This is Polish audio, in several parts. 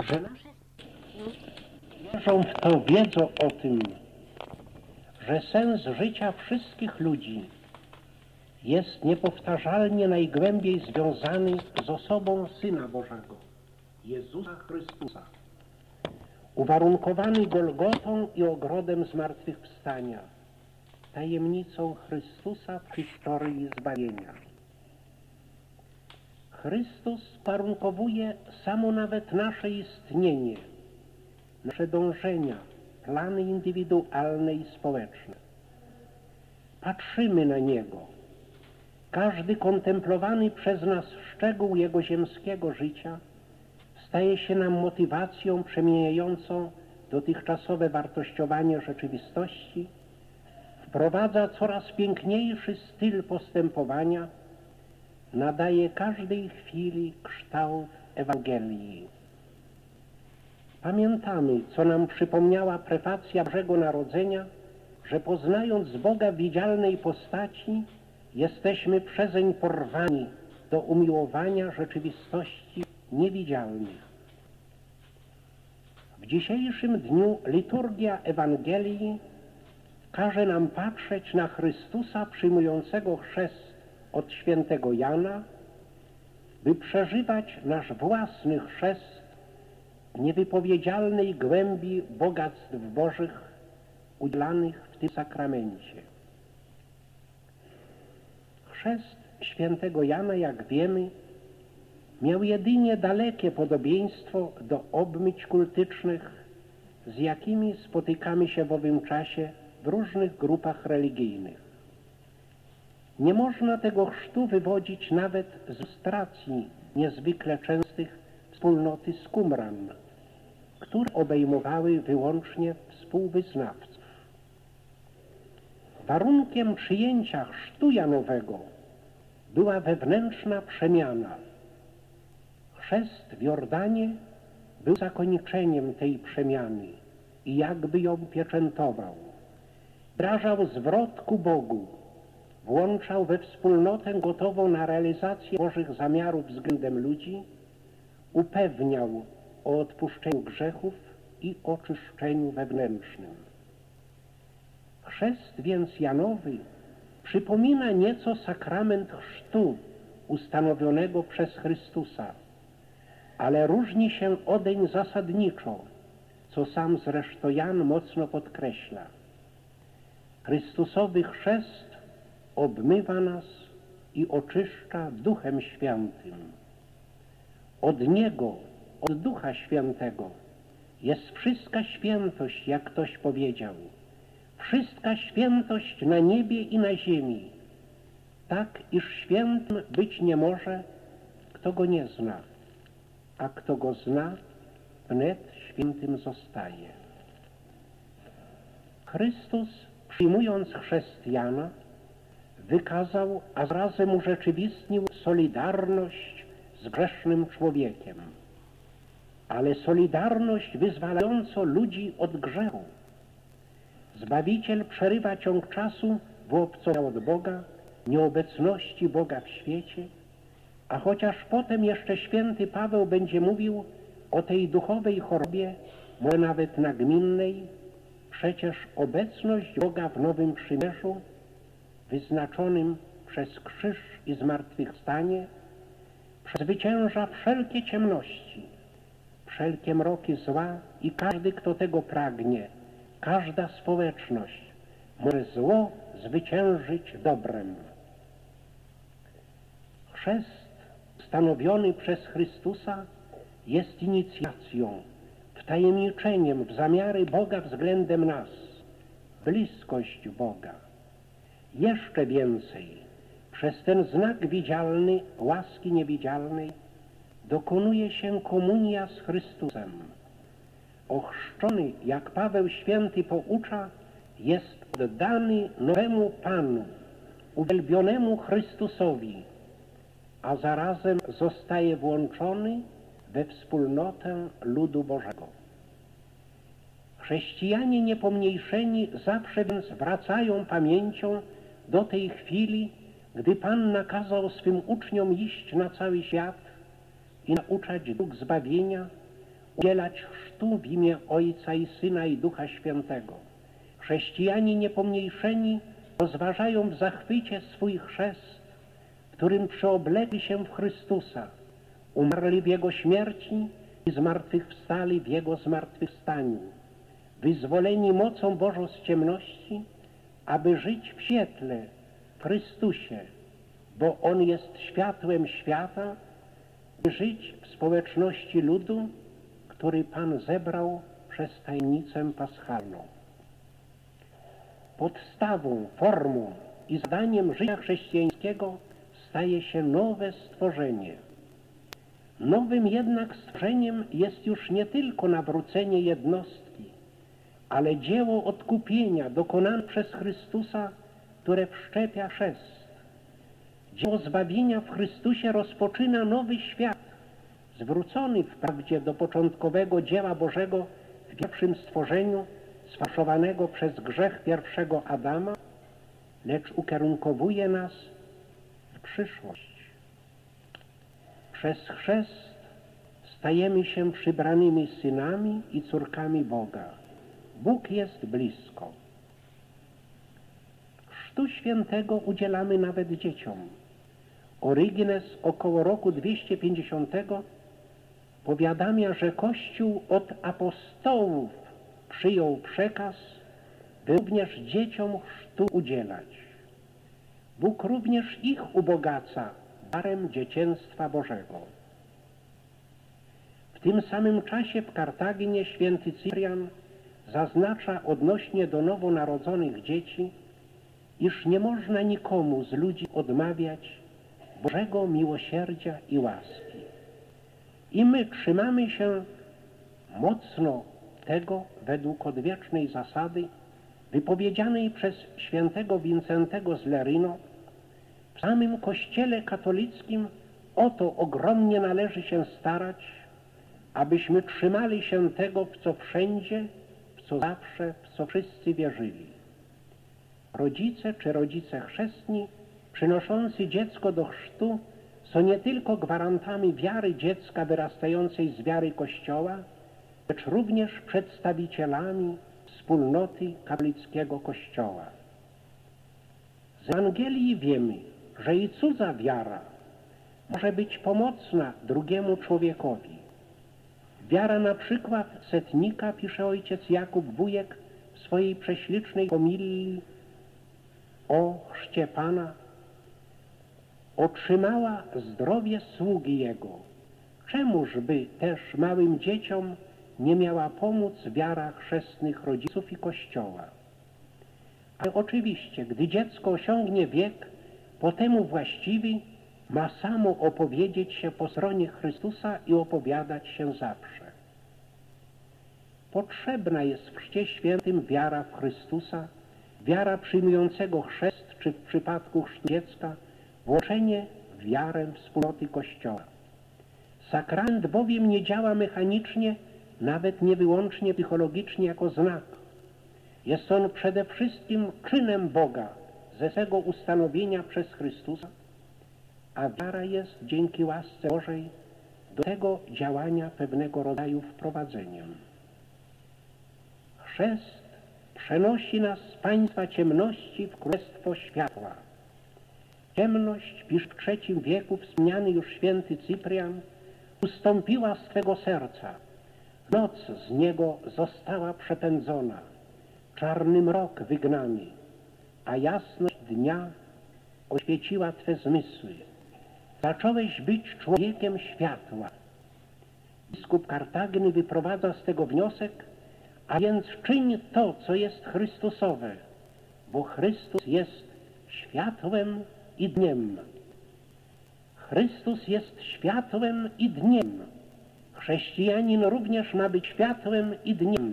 że nasze wierzą w to, wiedzą o tym, że sens życia wszystkich ludzi jest niepowtarzalnie najgłębiej związany z osobą Syna Bożego, Jezusa Chrystusa, uwarunkowany Golgotą i ogrodem zmartwychwstania, tajemnicą Chrystusa w historii zbawienia. Chrystus warunkowuje samo nawet nasze istnienie, nasze dążenia, plany indywidualne i społeczne. Patrzymy na Niego. Każdy kontemplowany przez nas szczegół Jego ziemskiego życia staje się nam motywacją przemieniającą dotychczasowe wartościowanie rzeczywistości, wprowadza coraz piękniejszy styl postępowania, nadaje każdej chwili kształt Ewangelii. Pamiętamy, co nam przypomniała prefacja Bożego Narodzenia, że poznając Boga w widzialnej postaci, jesteśmy przezeń porwani do umiłowania rzeczywistości niewidzialnych. W dzisiejszym dniu liturgia Ewangelii każe nam patrzeć na Chrystusa przyjmującego chrzest od świętego Jana, by przeżywać nasz własny chrzest w niewypowiedzialnej głębi bogactw Bożych udzielanych w tym sakramencie. Chrzest świętego Jana, jak wiemy, miał jedynie dalekie podobieństwo do obmyć kultycznych, z jakimi spotykamy się w owym czasie w różnych grupach religijnych. Nie można tego chrztu wywodzić nawet z ilustracji niezwykle częstych wspólnoty z Qumran, które obejmowały wyłącznie współwyznawców. Warunkiem przyjęcia chrztu Janowego była wewnętrzna przemiana. Chrzest w Jordanie był zakończeniem tej przemiany i jakby ją pieczętował. Wyrażał zwrot ku Bogu, włączał we wspólnotę gotową na realizację Bożych zamiarów względem ludzi, upewniał o odpuszczeniu grzechów i oczyszczeniu wewnętrznym. Chrzest więc Janowy przypomina nieco sakrament chrztu ustanowionego przez Chrystusa, ale różni się odeń zasadniczo, co sam zresztą Jan mocno podkreśla. Chrystusowy chrzest obmywa nas i oczyszcza Duchem Świętym. Od Niego, od Ducha Świętego jest wszystka świętość, jak ktoś powiedział. Wszystka świętość na niebie i na ziemi. Tak, iż świętym być nie może, kto Go nie zna, a kto Go zna, wnet świętym zostaje. Chrystus, przyjmując chrzest Jana, wykazał, a zarazem urzeczywistnił solidarność z grzesznym człowiekiem, ale solidarność wyzwalającą ludzi od grzechu. Zbawiciel przerywa ciąg czasu w obcowaniu od Boga, nieobecności Boga w świecie, a chociaż potem jeszcze święty Paweł będzie mówił o tej duchowej chorobie, może nawet nagminnej, przecież obecność Boga w Nowym Przymierzu, wyznaczonym przez krzyż i zmartwychwstanie, przezwycięża wszelkie ciemności, wszelkie mroki zła i każdy, kto tego pragnie, każda społeczność może zło zwyciężyć dobrem. Chrzest stanowiony przez Chrystusa jest inicjacją, wtajemniczeniem w zamiary Boga względem nas, bliskość Boga. Jeszcze więcej, przez ten znak widzialny, łaski niewidzialnej, dokonuje się komunia z Chrystusem. Ochrzczony, jak Paweł Święty poucza, jest oddany nowemu Panu, uwielbionemu Chrystusowi, a zarazem zostaje włączony we wspólnotę ludu Bożego. Chrześcijanie niepomniejszeni zawsze więc wracają pamięcią do tej chwili, gdy Pan nakazał swym uczniom iść na cały świat i nauczać dróg zbawienia, udzielać chrztu w imię Ojca i Syna i Ducha Świętego. Chrześcijanie niepomniejszeni rozważają w zachwycie swój chrzest, którym przeoblegli się w Chrystusa, umarli w Jego śmierci i zmartwychwstali w Jego zmartwychwstaniu, wyzwoleni mocą Bożą z ciemności, aby żyć w świetle w Chrystusie, bo On jest światłem świata, by żyć w społeczności ludu, który Pan zebrał przez tajemnicę paschalną. Podstawą, formą i zadaniem życia chrześcijańskiego staje się nowe stworzenie. Nowym jednak stworzeniem jest już nie tylko nawrócenie jednostki, ale dzieło odkupienia dokonane przez Chrystusa, które wszczepia chrzest. Dzieło zbawienia w Chrystusie rozpoczyna nowy świat, zwrócony wprawdzie do początkowego dzieła Bożego w pierwszym stworzeniu, sfałszowanego przez grzech pierwszego Adama, lecz ukierunkowuje nas w przyszłość. Przez chrzest stajemy się przybranymi synami i córkami Boga. Bóg jest blisko. Chrztu świętego udzielamy nawet dzieciom. Orygenes około roku 250 powiadamia, że Kościół od apostołów przyjął przekaz, by również dzieciom chrztu udzielać. Bóg również ich ubogaca darem dzieciństwa Bożego. W tym samym czasie w Kartaginie święty Cyprian zaznacza odnośnie do nowonarodzonych dzieci, iż nie można nikomu z ludzi odmawiać Bożego miłosierdzia i łaski. I my trzymamy się mocno tego według odwiecznej zasady wypowiedzianej przez świętego Wincentego z Lerino. W samym Kościele katolickim o to ogromnie należy się starać, abyśmy trzymali się tego, w co wszędzie, w co zawsze, w co wszyscy wierzyli. Rodzice czy rodzice chrzestni przynoszący dziecko do chrztu są nie tylko gwarantami wiary dziecka wyrastającej z wiary Kościoła, lecz również przedstawicielami wspólnoty katolickiego Kościoła. Z Ewangelii wiemy, że i cudza wiara może być pomocna drugiemu człowiekowi. Wiara na przykład setnika, pisze ojciec Jakub Wujek w swojej prześlicznej homilii o chrzcie Pana, otrzymała zdrowie sługi Jego. Czemuż by też małym dzieciom nie miała pomóc wiara chrzestnych rodziców i Kościoła? Ale oczywiście, gdy dziecko osiągnie wiek, po temu właściwy, ma samo opowiedzieć się po stronie Chrystusa i opowiadać się zawsze. Potrzebna jest w chrzcie świętym wiara w Chrystusa, wiara przyjmującego chrzest, czy w przypadku chrztu dziecka włączenie w wiarę wspólnoty Kościoła. Sakrament bowiem nie działa mechanicznie, nawet nie wyłącznie psychologicznie jako znak. Jest on przede wszystkim czynem Boga ze swego ustanowienia przez Chrystusa, a wiara jest dzięki łasce Bożej do tego działania pewnego rodzaju wprowadzeniem. Chrzest przenosi nas z państwa ciemności w królestwo światła. Ciemność, pisze w III wieku wspomniany już święty Cyprian, ustąpiła z twego serca. Noc z niego została przepędzona, czarny mrok wygnany, a jasność dnia oświeciła twe zmysły. Zacząłeś być człowiekiem światła. Biskup Kartaginy wyprowadza z tego wniosek, a więc czyń to, co jest Chrystusowe, bo Chrystus jest światłem i dniem. Chrystus jest światłem i dniem. Chrześcijanin również ma być światłem i dniem.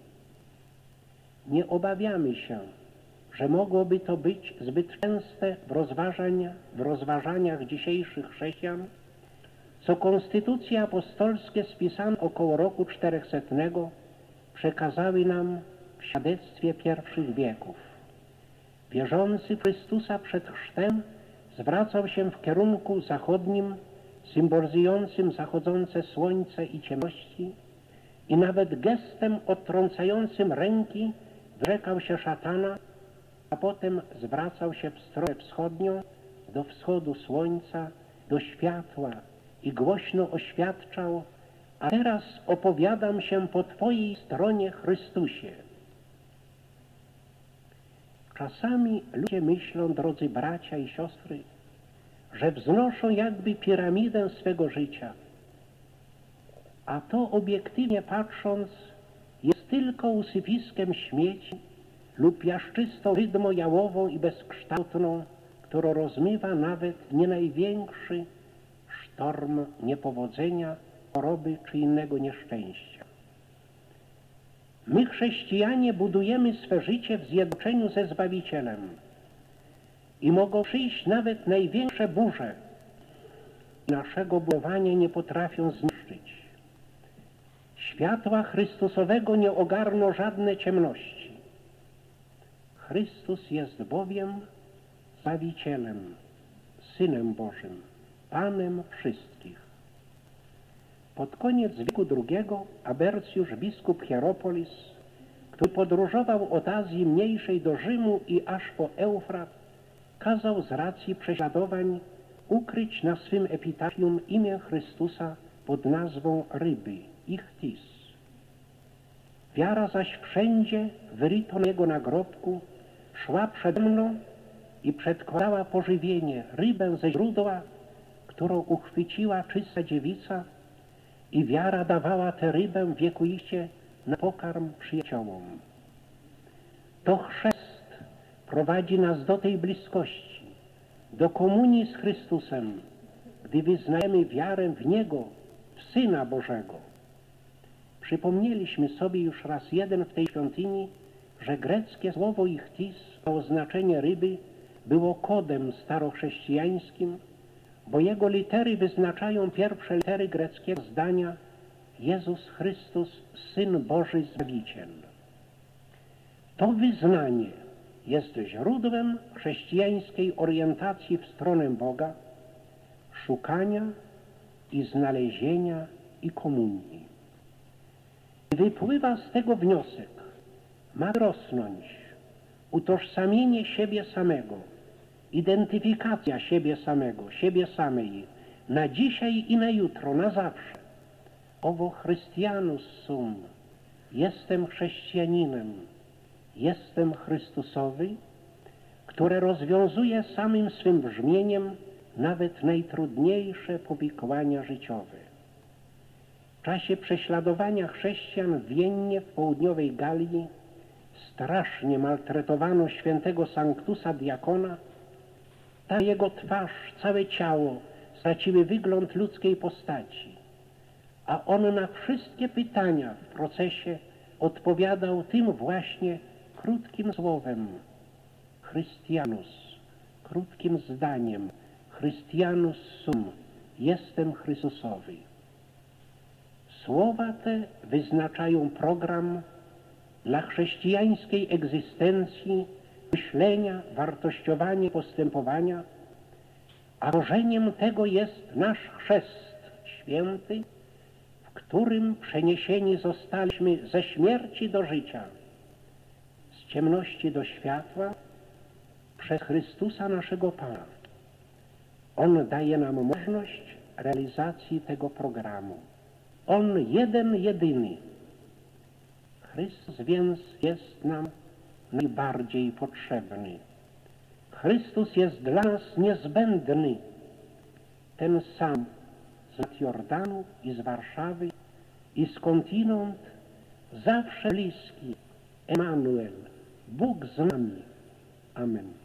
Nie obawiamy się, że mogłoby to być zbyt częste w rozważaniach dzisiejszych chrześcijan, co konstytucje apostolskie spisane około roku 400 przekazały nam w świadectwie pierwszych wieków. Wierzący w Chrystusa przed chrztem zwracał się w kierunku zachodnim, symbolizującym zachodzące słońce i ciemności, i nawet gestem odtrącającym ręki wyrzekał się szatana, a potem zwracał się w stronę wschodnią, do wschodu słońca, do światła i głośno oświadczał: a teraz opowiadam się po Twojej stronie, Chrystusie. Czasami ludzie myślą, drodzy bracia i siostry, że wznoszą jakby piramidę swego życia, a to obiektywnie patrząc jest tylko usypiskiem śmieci lub piaszczystą wydmą jałową i bezkształtną, którą rozmywa nawet nie największy sztorm niepowodzenia, choroby czy innego nieszczęścia. My, chrześcijanie, budujemy swe życie w zjednoczeniu ze Zbawicielem i mogą przyjść nawet największe burze i naszego budowania nie potrafią zniszczyć. Światła Chrystusowego nie ogarną żadne ciemności. Chrystus jest bowiem Zbawicielem, Synem Bożym, Panem wszystkich. Pod koniec wieku II Abercjusz, biskup Hieropolis, który podróżował od Azji Mniejszej do Rzymu i aż po Eufrat, kazał z racji prześladowań ukryć na swym epitafium imię Chrystusa pod nazwą ryby, ichthys. Wiara zaś wszędzie wyryto na jego nagrobku, szła przede mną i przedkładała pożywienie, rybę ze źródła, którą uchwyciła czysta dziewica, i wiara dawała tę rybę wiekuiście na pokarm przyjaciołom. To chrzest prowadzi nas do tej bliskości, do komunii z Chrystusem, gdy wyznajemy wiarę w Niego, w Syna Bożego. Przypomnieliśmy sobie już raz jeden w tej świątyni, że greckie słowo ichthys, o znaczenie ryby, było kodem starochrześcijańskim, bo jego litery wyznaczają pierwsze litery greckiego zdania: Jezus Chrystus, Syn Boży, Zbawiciel. To wyznanie jest źródłem chrześcijańskiej orientacji w stronę Boga, szukania i znalezienia i komunii. Wypływa z tego wniosek: ma rosnąć utożsamienie siebie samego, identyfikacja siebie samego, siebie samej, na dzisiaj i na jutro, na zawsze. Owo Christianus sum, jestem chrześcijaninem, jestem Chrystusowy, które rozwiązuje samym swym brzmieniem nawet najtrudniejsze powikłania życiowe. W czasie prześladowania chrześcijan w Wiennie w południowej Galii strasznie maltretowano świętego Sanctusa Diakona. Ta jego twarz, całe ciało straciły wygląd ludzkiej postaci, a on na wszystkie pytania w procesie odpowiadał tym właśnie krótkim słowem Christianus, krótkim zdaniem Christianus sum, jestem Chrystusowy. Słowa te wyznaczają program dla chrześcijańskiej egzystencji, myślenia, wartościowania, postępowania, a korzeniem tego jest nasz chrzest święty, w którym przeniesieni zostaliśmy ze śmierci do życia, z ciemności do światła przez Chrystusa naszego Pana. On daje nam możliwość realizacji tego programu. On jeden, jedyny. Chrystus więc jest nam najbardziej potrzebny. Chrystus jest dla nas niezbędny. Ten sam z Jordanu i z Warszawy i skądinąd zawsze bliski. Emanuel, Bóg z nami. Amen.